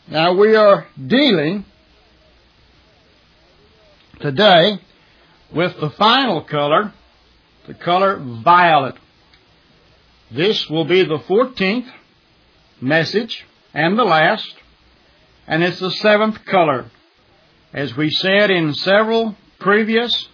Now we are dealing today with the final color, the color violet. This will be the 14th message and the last, and it's the 7th color. As we said in several previous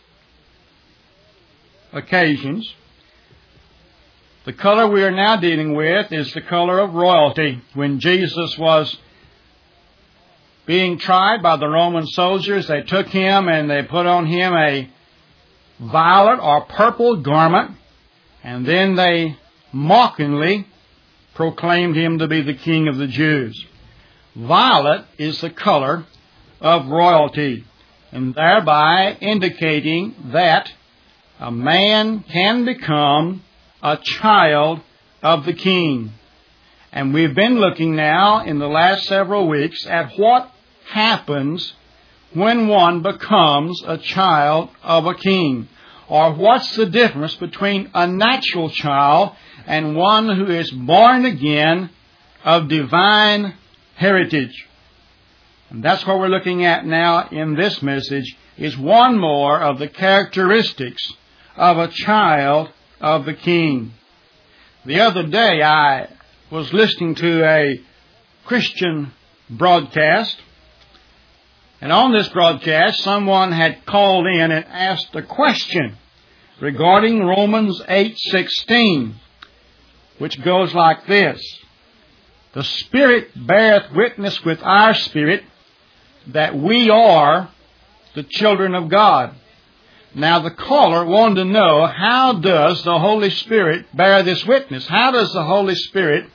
occasions, the color we are now dealing with is the color of royalty. When Jesus was being tried by the Roman soldiers, they took him and they put on him a violet or purple garment, and then they mockingly proclaimed him to be the King of the Jews. Violet is the color of royalty, and thereby indicating that a man can become a child of the King. And we've been looking now in the last several weeks at what happens when one becomes a child of a king, or what's the difference between a natural child and one who is born again of divine heritage. And that's what we're looking at now in this message, is one more of the characteristics of a child of the King. The other day I was listening to a Christian broadcast, and on this broadcast someone had called in and asked a question regarding Romans 8:16, which goes like this: "The Spirit beareth witness with our spirit that we are the children of God." Now the caller wanted to know, how does the Holy Spirit bear this witness? How does the Holy Spirit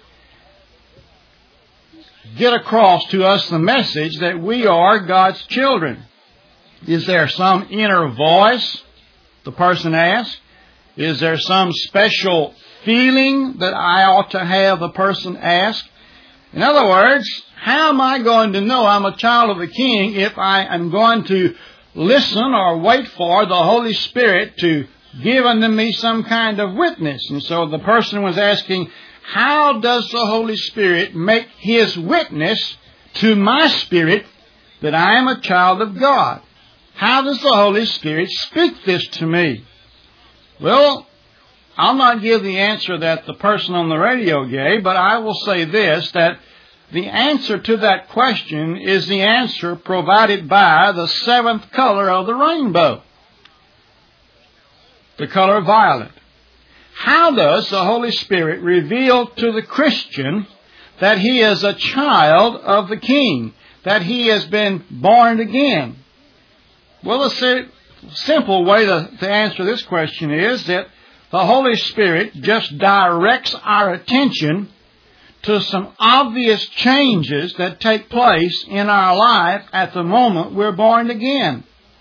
get across to us the message that we are God's children? Is there some inner voice, the person asked? Is there some special feeling that I ought to have, the person asked? In other words, how am I going to know I'm a child of the King if I am going to listen or wait for the Holy Spirit to give unto me some kind of witness? And so the person was asking, how does the Holy Spirit make His witness to my spirit that I am a child of God? How does the Holy Spirit speak this to me? Well, I'll not give the answer that the person on the radio gave, but I will say this, that the answer to that question is the answer provided by the 7th color of the rainbow, the color violet. How does the Holy Spirit reveal to the Christian that he is a child of the King, that he has been born again? Well, the simple way to answer this question is that the Holy Spirit just directs our attention to some obvious changes that take place in our life at the moment we're born again.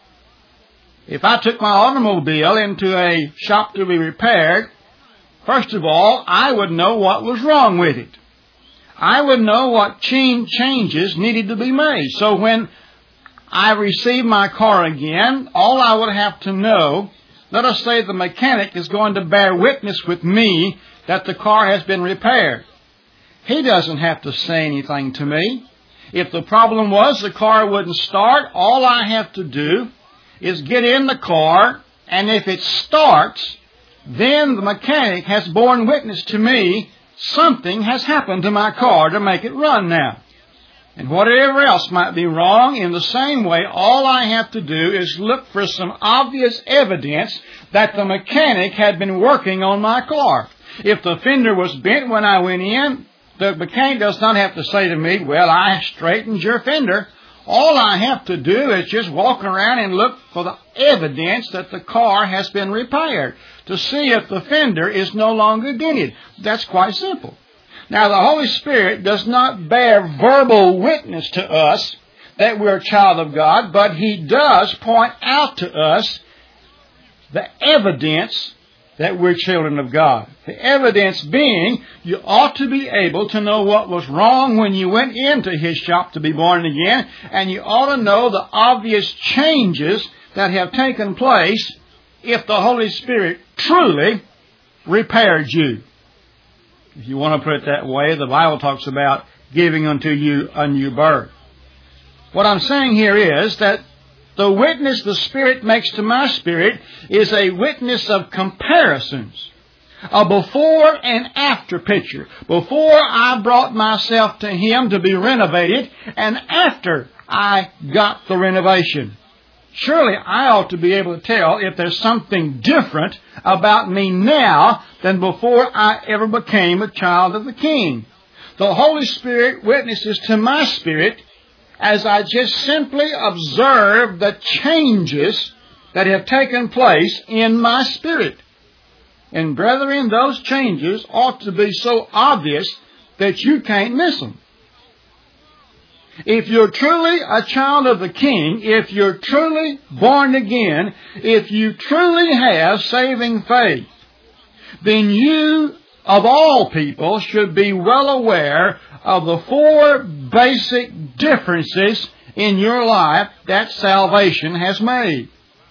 If I took my automobile into a shop to be repaired, first of all, I would know what was wrong with it. I would know what changes needed to be made. So when I receive my car again, all I would have to know, let us say the mechanic is going to bear witness with me that the car has been repaired. He doesn't have to say anything to me. If the problem was the car wouldn't start, all I have to do is get in the car, and if it starts, then the mechanic has borne witness to me something has happened to my car to make it run now. And whatever else might be wrong, in the same way, all I have to do is look for some obvious evidence that the mechanic had been working on my car. If the fender was bent when I went in, the mechanic does not have to say to me, well, I straightened your fender. All I have to do is just walk around and look for the evidence that the car has been repaired to see if the fender is no longer dented. That's quite simple. Now, the Holy Spirit does not bear verbal witness to us that we're a child of God, but He does point out to us the evidence that we're children of God. The evidence being, you ought to be able to know what was wrong when you went into His shop to be born again, and you ought to know the obvious changes that have taken place if the Holy Spirit truly repaired you. If you want to put it that way, the Bible talks about giving unto you a new birth. What I'm saying here is that the witness the Spirit makes to my spirit is a witness of comparisons. A before and after picture. Before I brought myself to Him to be renovated, and after I got the renovation. Surely I ought to be able to tell if there's something different about me now than before I ever became a child of the King. The Holy Spirit witnesses to my spirit as I just simply observe the changes that have taken place in my spirit. And brethren, those changes ought to be so obvious that you can't miss them. If you're truly a child of the King, if you're truly born again, if you truly have saving faith, then you, of all people, should be well aware of the four basic differences in your life that salvation has made.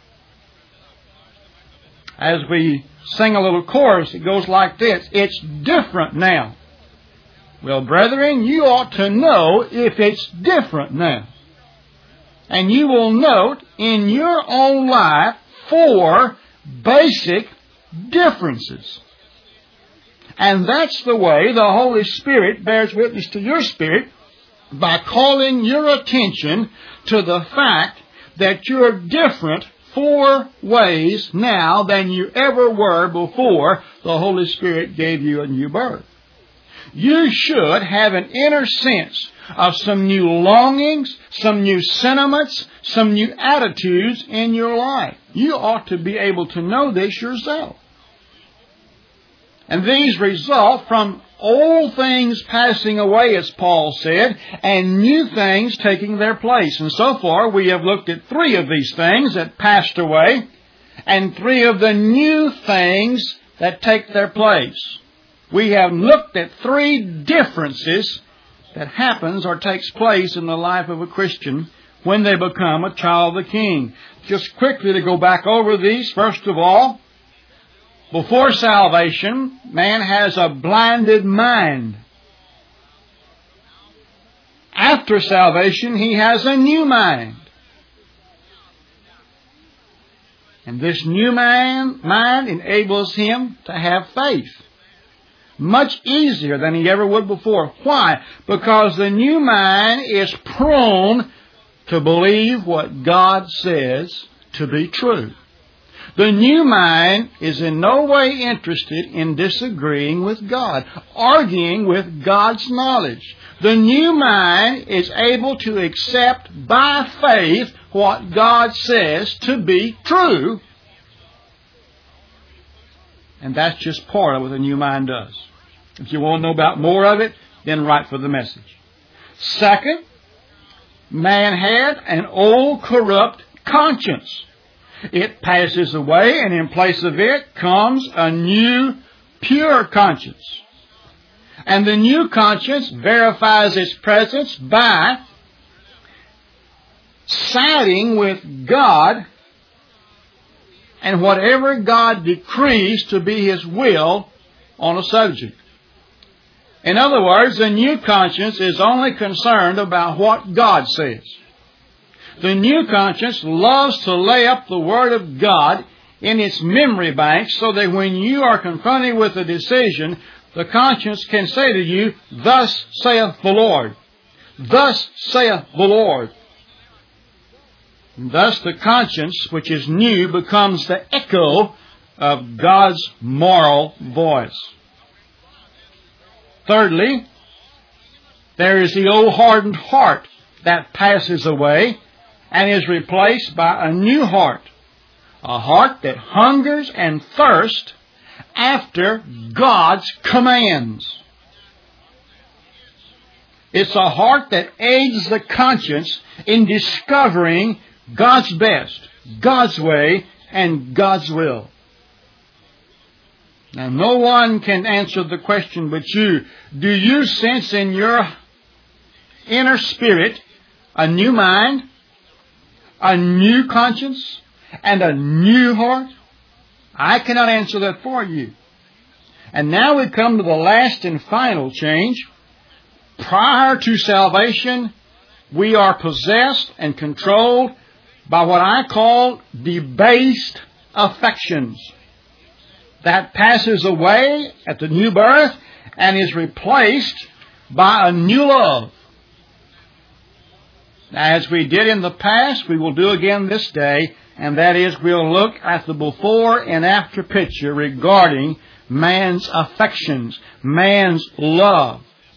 As we sing a little chorus, it goes like this: it's different now. Well, brethren, you ought to know if it's different now. And you will note in your own life four basic differences. And that's the way the Holy Spirit bears witness to your spirit, by calling your attention to the fact that you're different four ways now than you ever were before the Holy Spirit gave you a new birth. You should have an inner sense of some new longings, some new sentiments, some new attitudes in your life. You ought to be able to know this yourself. And these result from old things passing away, as Paul said, and new things taking their place. And so far, we have looked at three of these things that passed away, and three of the new things that take their place. We have looked at three differences that happens or takes place in the life of a Christian when they become a child of the King. Just quickly to go back over these, first of all, before salvation, man has a blinded mind. After salvation, he has a new mind. And this new mind enables him to have faith. Much easier than he ever would before. Why? Because the new mind is prone to believe what God says to be true. The new mind is in no way interested in disagreeing with God, arguing with God's knowledge. The new mind is able to accept by faith what God says to be true. And that's just part of what the new mind does. If you want to know about more of it, then write for the message. Second, man had an old corrupt conscience. It passes away, and in place of it comes a new pure conscience. And the new conscience verifies its presence by siding with God and whatever God decrees to be His will on a subject. In other words, the new conscience is only concerned about what God says. The new conscience loves to lay up the Word of God in its memory bank so that when you are confronted with a decision, the conscience can say to you, "Thus saith the Lord. Thus saith the Lord." And thus the conscience, which is new, becomes the echo of God's moral voice. Thirdly, there is the old hardened heart that passes away and is replaced by a new heart. A heart that hungers and thirsts after God's commands. It's a heart that aids the conscience in discovering God's best, God's way, and God's will. Now, no one can answer the question but you. Do you sense in your inner spirit a new mind, a new conscience, and a new heart? I cannot answer that for you. And now we come to the last and final change. Prior to salvation, we are possessed and controlled by what I call debased affections. That passes away at the new birth and is replaced by a new love. As we did in the past, we will do again this day, and that is we'll look at the before and after picture regarding man's affections, man's love.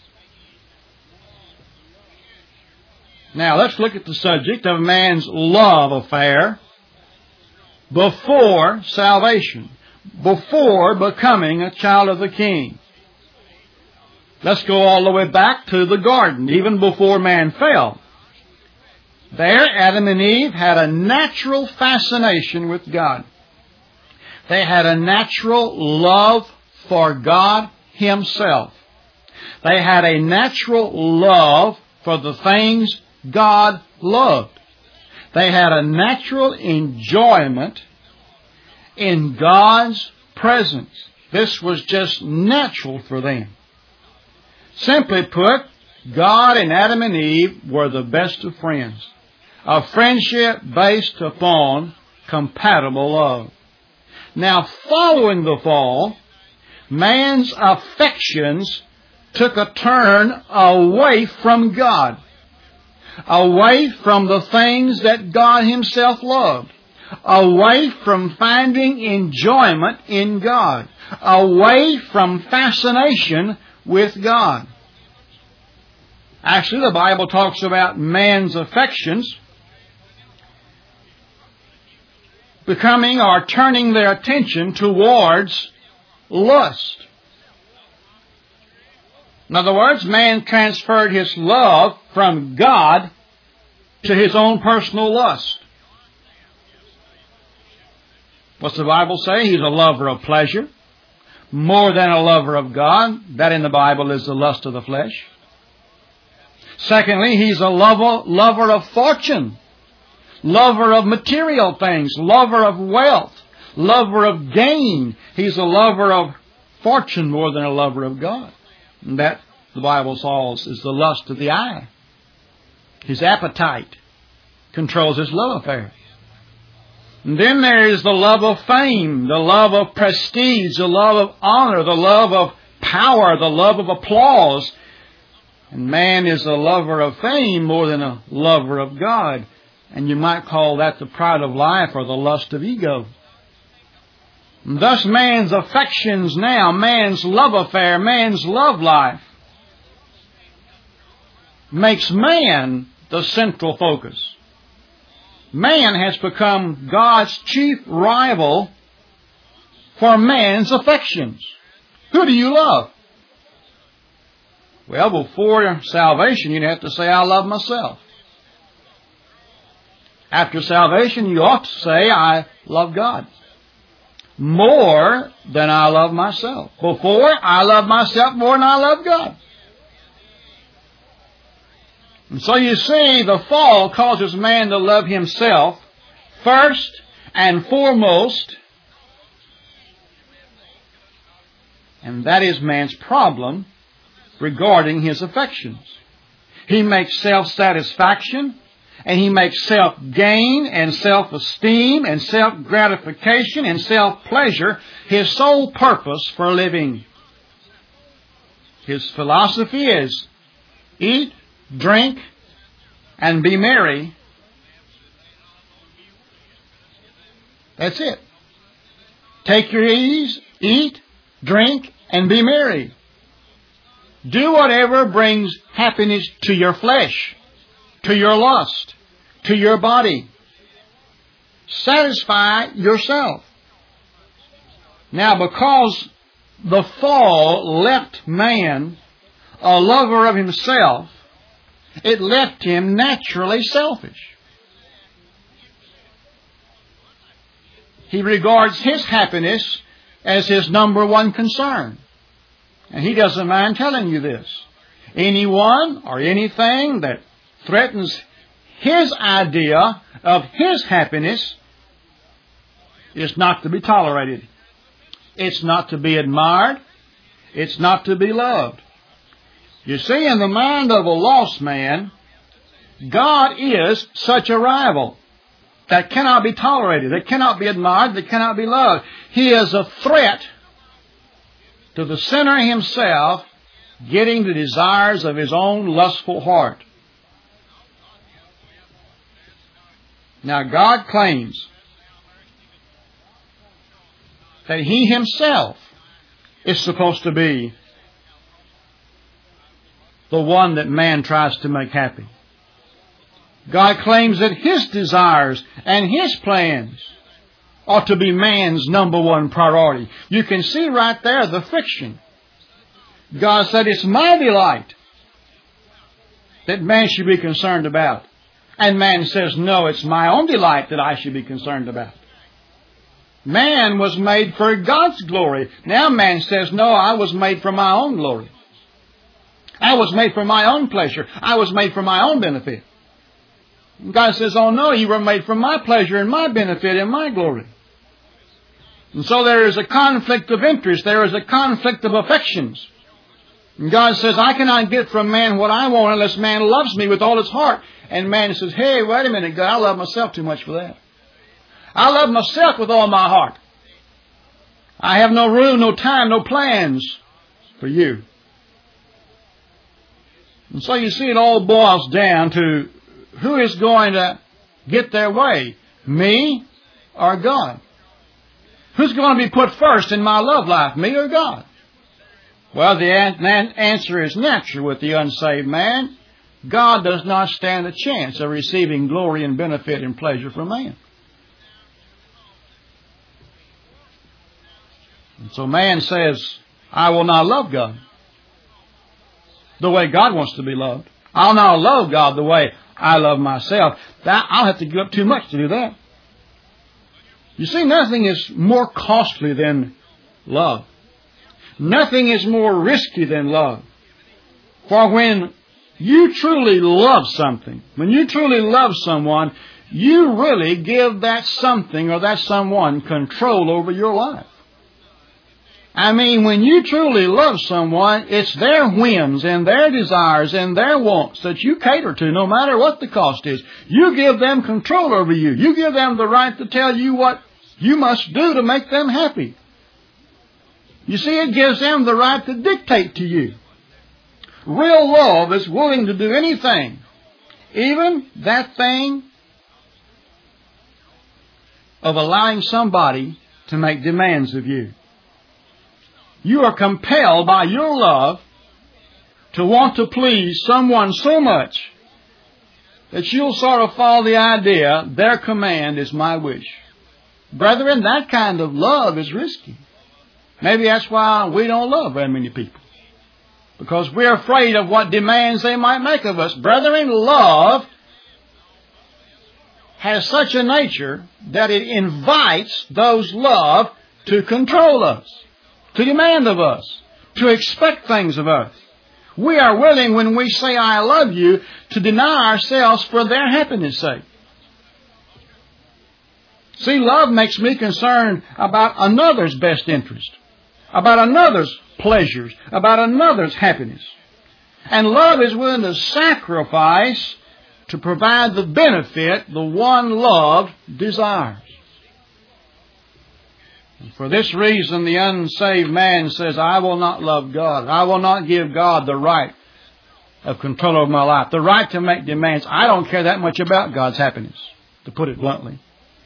Now let's look at the subject of man's love affair before salvation, before becoming a child of the King. Let's go all the way back to the garden, even before man fell. There, Adam and Eve had a natural fascination with God. They had a natural love for God Himself. They had a natural love for the things God loved. They had a natural enjoyment in God's presence. This was just natural for them. Simply put, God and Adam and Eve were the best of friends. A friendship based upon compatible love. Now, following the fall, man's affections took a turn away from God, away from the things that God Himself loved, away from finding enjoyment in God, away from fascination with God. Actually, the Bible talks about man's affections becoming or turning their attention towards lust. In other words, man transferred his love from God to his own personal lust. What's the Bible say? He's a lover of pleasure, more than a lover of God. That in the Bible is the lust of the flesh. Secondly, he's a lover of fortune, lover of material things, lover of wealth, lover of gain. He's a lover of fortune more than a lover of God. And that, the Bible says, is the lust of the eye. His appetite controls his love affair. And then there is the love of fame, the love of prestige, the love of honor, the love of power, the love of applause. And man is a lover of fame more than a lover of God. And you might call that the pride of life or the lust of ego. And thus man's affections now, man's love affair, man's love life makes man the central focus. Man has become God's chief rival for man's affections. Who do you love? Well, before salvation, you'd have to say, I love myself. After salvation, you ought to say, I love God more than I love myself. Before, I love myself more than I love God. And so you see, the fall causes man to love himself first and foremost. And that is man's problem regarding his affections. He makes self-satisfaction, and he makes self-gain and self-esteem and self-gratification and self-pleasure his sole purpose for living. His philosophy is eat, drink, and be merry. That's it. Take your ease, eat, drink, and be merry. Do whatever brings happiness to your flesh, to your lust, to your body. Satisfy yourself. Now, because the fall left man a lover of himself, it left him naturally selfish. He regards his happiness as his number one concern. And he doesn't mind telling you this. Anyone or anything that threatens his idea of his happiness is not to be tolerated. It's not to be admired. It's not to be loved. You see, in the mind of a lost man, God is such a rival that cannot be tolerated, that cannot be admired, that cannot be loved. He is a threat to the sinner himself getting the desires of his own lustful heart. Now, God claims that He Himself is supposed to be the one that man tries to make happy. God claims that His desires and His plans ought to be man's number one priority. You can see right there the friction. God said, it's my delight that man should be concerned about. And man says, no, it's my own delight that I should be concerned about. Man was made for God's glory. Now man says, no, I was made for my own glory. I was made for my own pleasure. I was made for my own benefit. God says, oh no, you were made for my pleasure and my benefit and my glory. And so there is a conflict of interest. There is a conflict of affections. And God says, I cannot get from man what I want unless man loves me with all his heart. And man says, hey, wait a minute, God, I love myself too much for that. I love myself with all my heart. I have no room, no time, no plans for you. And so you see, it all boils down to who is going to get their way, me or God? Who's going to be put first in my love life, me or God? Well, the answer is natural with the unsaved man. God does not stand a chance of receiving glory and benefit and pleasure from man. And so man says, I will not love God the way God wants to be loved. I'll not love God the way I love myself. I'll have to give up too much to do that. You see, nothing is more costly than love. Nothing is more risky than love. For when you truly love something, when you truly love someone, you really give that something or that someone control over your life. I mean, when you truly love someone, it's their whims and their desires and their wants that you cater to, no matter what the cost is. You give them control over you. You give them the right to tell you what you must do to make them happy. You see, it gives them the right to dictate to you. Real love is willing to do anything, even that thing of allowing somebody to make demands of you. You are compelled by your love to want to please someone so much that you'll sort of follow the idea, their command is my wish. Brethren, that kind of love is risky. Maybe that's why we don't love very many people. Because we're afraid of what demands they might make of us. Brethren, love has such a nature that it invites those loved to control us, to demand of us, to expect things of us. We are willing, when we say, I love you, to deny ourselves for their happiness' sake. See, love makes me concerned about another's best interest, about another's pleasures, about another's happiness. And love is willing to sacrifice to provide the benefit the one loved desires. And for this reason, the unsaved man says, I will not love God. I will not give God the right of control over my life, the right to make demands. I don't care that much about God's happiness, to put it bluntly.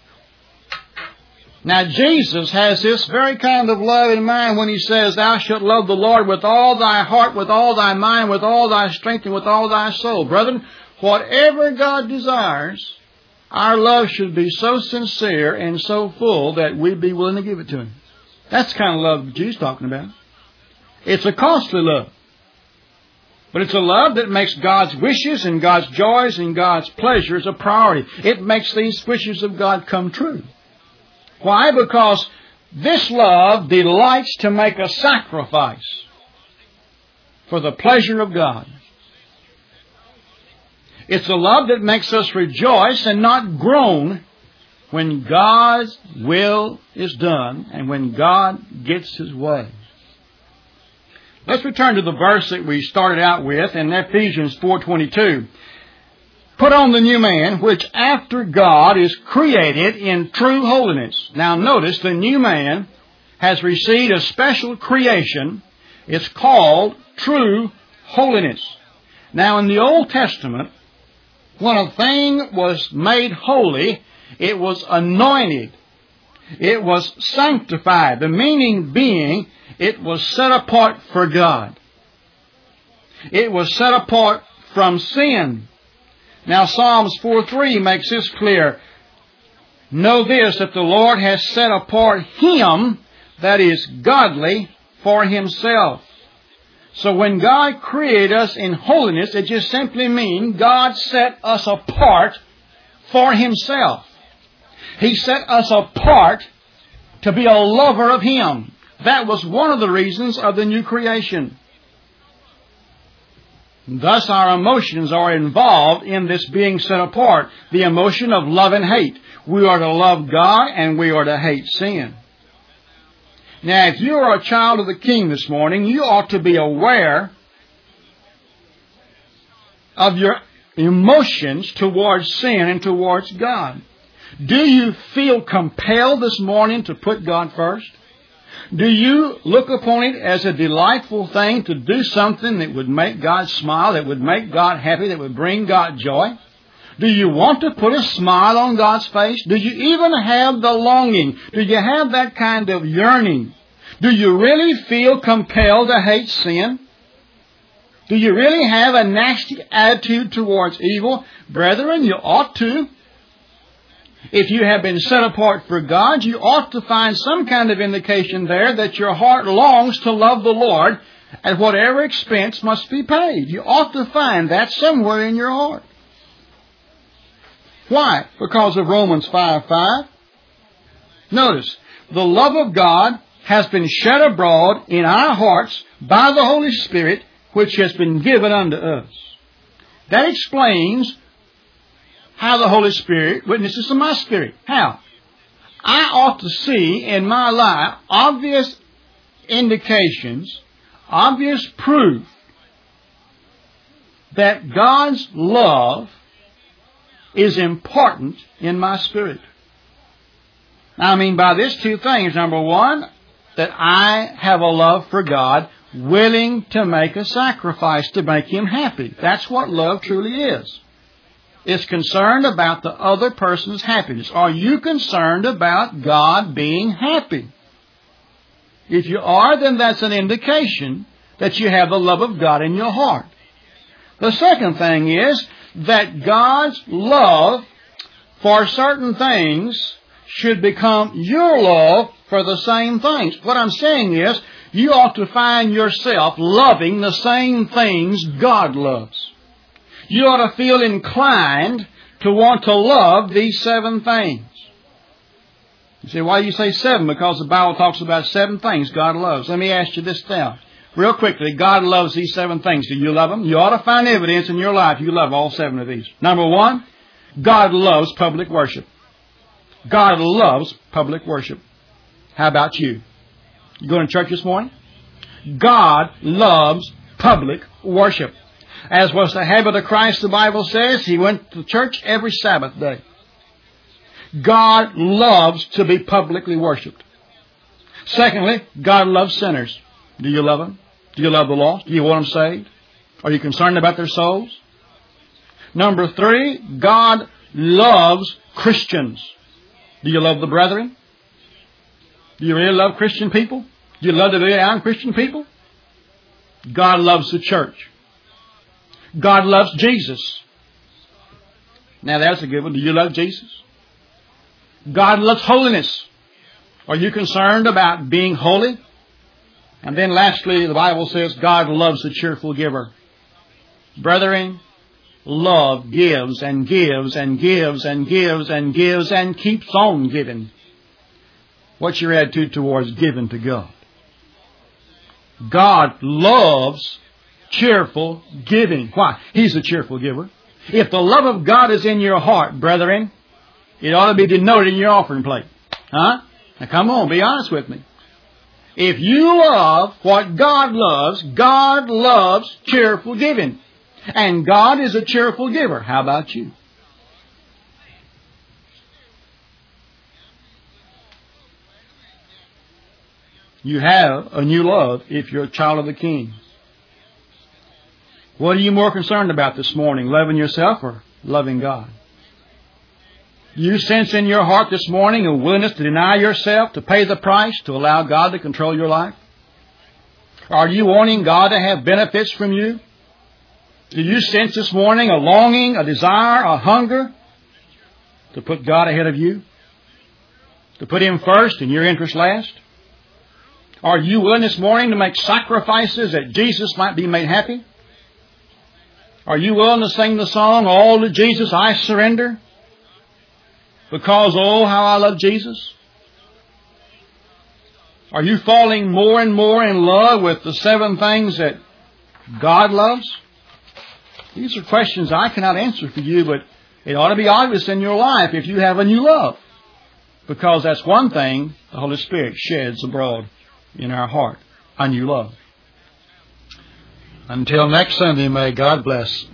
Now, Jesus has this very kind of love in mind when He says, thou shalt love the Lord with all thy heart, with all thy mind, with all thy strength, and with all thy soul. Brethren, whatever God desires, our love should be so sincere and so full that we'd be willing to give it to Him. That's the kind of love Jesus is talking about. It's a costly love. But it's a love that makes God's wishes and God's joys and God's pleasures a priority. It makes these wishes of God come true. Why? Because this love delights to make a sacrifice for the pleasure of God. It's a love that makes us rejoice and not groan when God's will is done and when God gets His way. Let's return to the verse that we started out with in Ephesians 4:22. Put on the new man, which after God is created in true holiness. Now notice the new man has received a special creation. It's called true holiness. Now in the Old Testament, when a thing was made holy, it was anointed. It was sanctified. The meaning being, it was set apart for God. It was set apart from sin. Now Psalms 4:3 makes this clear. Know this, that the Lord has set apart him that is godly for himself. So when God created us in holiness, it just simply means God set us apart for himself. He set us apart to be a lover of him. That was one of the reasons of the new creation. Thus our emotions are involved in this being set apart. The emotion of love and hate. We are to love God and we are to hate sin. Now, if you are a child of the King this morning, you ought to be aware of your emotions towards sin and towards God. Do you feel compelled this morning to put God first? Do you look upon it as a delightful thing to do something that would make God smile, that would make God happy, that would bring God joy? Do you want to put a smile on God's face? Do you even have the longing? Do you have that kind of yearning? Do you really feel compelled to hate sin? Do you really have a nasty attitude towards evil? Brethren, you ought to. If you have been set apart for God, you ought to find some kind of indication there that your heart longs to love the Lord at whatever expense must be paid. You ought to find that somewhere in your heart. Why? Because of Romans 5:5. Notice, the love of God has been shed abroad in our hearts by the Holy Spirit, which has been given unto us. That explains how the Holy Spirit witnesses to my spirit. How? I ought to see in my life obvious indications, obvious proof that God's love is important in my spirit. I mean by this two things. Number one, that I have a love for God, willing to make a sacrifice to make him happy. That's what love truly is. It's concerned about the other person's happiness. Are you concerned about God being happy? If you are, then that's an indication that you have the love of God in your heart. The second thing is that God's love for certain things should become your love for the same things. What I'm saying is, you ought to find yourself loving the same things God loves. You ought to feel inclined to want to love these 7 things. You say, why do you say 7? Because the Bible talks about 7 things God loves. Let me ask you this now. Real quickly, God loves these 7 things. Do you love them? You ought to find evidence in your life you love all 7 of these. Number 1, God loves public worship. God loves public worship. How about you? You going to church this morning? God loves public worship. As was the habit of Christ, the Bible says, he went to church every Sabbath day. God loves to be publicly worshipped. Secondly, God loves sinners. Do you love them? Do you love the lost? Do you want them saved? Are you concerned about their souls? Number 3, God loves Christians. Do you love the brethren? Do you really love Christian people? Do you love to be around Christian people? God loves the church. God loves Jesus. Now that's a good one. Do you love Jesus? God loves holiness. Are you concerned about being holy? And then lastly, the Bible says God loves the cheerful giver. Brethren, love gives and gives and gives and gives and gives and keeps on giving. What's your attitude towards giving to God? God loves cheerful giving. Why? He's a cheerful giver. If the love of God is in your heart, brethren, it ought to be denoted in your offering plate. Huh? Now come on, be honest with me. If you love what God loves cheerful giving. And God is a cheerful giver. How about you? You have a new love if you're a child of the King. What are you more concerned about this morning? Loving yourself or loving God? Do you sense in your heart this morning a willingness to deny yourself, to pay the price, to allow God to control your life? Are you wanting God to have benefits from you? Do you sense this morning a longing, a desire, a hunger to put God ahead of you? To put Him first and your interest last? Are you willing this morning to make sacrifices that Jesus might be made happy? Are you willing to sing the song, All to Jesus I Surrender? Because, oh, how I love Jesus. Are you falling more and more in love with the 7 things that God loves? These are questions I cannot answer for you, but it ought to be obvious in your life if you have a new love. Because that's one thing the Holy Spirit sheds abroad in our heart, a new love. Until next Sunday, may God bless.